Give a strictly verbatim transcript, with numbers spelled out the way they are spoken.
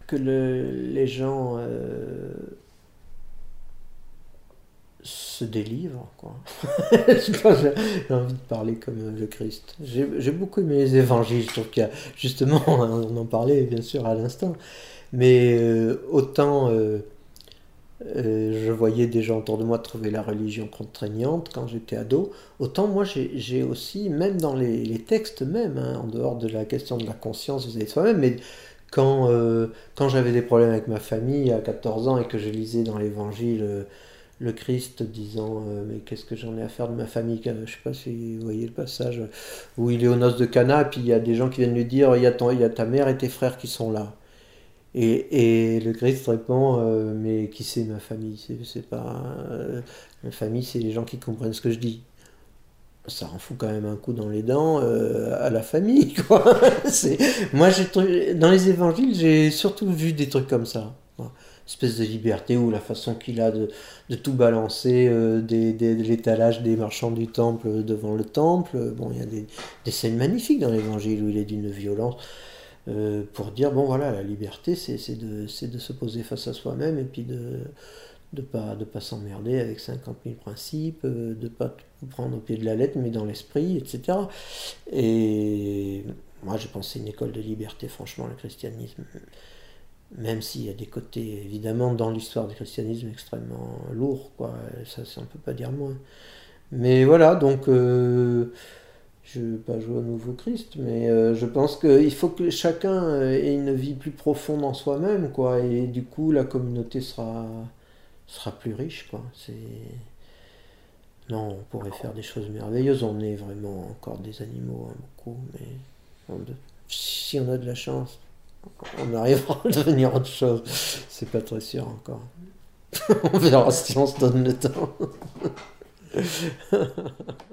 que le, les gens euh, se délivrent, quoi. Je sais pas, j'ai j'ai envie de parler comme euh, le Christ. J'ai j'ai beaucoup aimé les évangiles, je trouve qu'il y a, justement, on en parlait bien sûr à l'instant, mais euh, autant euh, euh, je voyais des gens autour de moi trouver la religion contraignante quand j'étais ado, autant moi j'ai j'ai aussi, même dans les, les textes même, hein, en dehors de la question de la conscience vis-à-vis de soi-même, mais quand, euh, quand j'avais des problèmes avec ma famille à quatorze ans et que je lisais dans l'évangile euh, le Christ disant euh, mais qu'est-ce que j'en ai à faire de ma famille, je sais pas si vous voyez le passage où il est aux noces de Cana et puis il y a des gens qui viennent lui dire il y a, ton, il y a ta mère et tes frères qui sont là. Et, et le Christ répond euh, mais qui c'est ma famille, c'est, c'est pas euh, ma famille, c'est les gens qui comprennent ce que je dis. Ça en fout quand même un coup dans les dents euh, à la famille, quoi. C'est... Moi, j'ai... dans les évangiles, j'ai surtout vu des trucs comme ça. Voilà. Espèce de liberté ou la façon qu'il a de, de tout balancer, euh, des, des, de l'étalage des marchands du temple devant le temple. Bon, il y a des, des scènes magnifiques dans l'évangile où il est d'une violence euh, pour dire, bon voilà, la liberté, c'est, c'est, de, c'est de se poser face à soi-même et puis de de pas de pas s'emmerder avec cinquante mille principes, euh, de pas tout prendre au pied de la lettre, mais dans l'esprit, et cetera. Et moi, j'ai pensé une école de liberté, franchement, le christianisme, même s'il y a des côtés, évidemment, dans l'histoire du christianisme extrêmement lourds, quoi. Ça, ça on peut pas dire moins. Mais voilà, donc, euh, je ne veux pas jouer au nouveau Christ, mais euh, je pense qu'il faut que chacun ait une vie plus profonde en soi-même, quoi. Et du coup, la communauté sera sera plus riche, quoi. C'est... Non, on pourrait faire des choses merveilleuses. On est vraiment encore des animaux, hein, beaucoup, mais on de- si on a de la chance, on arrivera à devenir autre chose. C'est pas très sûr encore. On verra si on se donne le temps.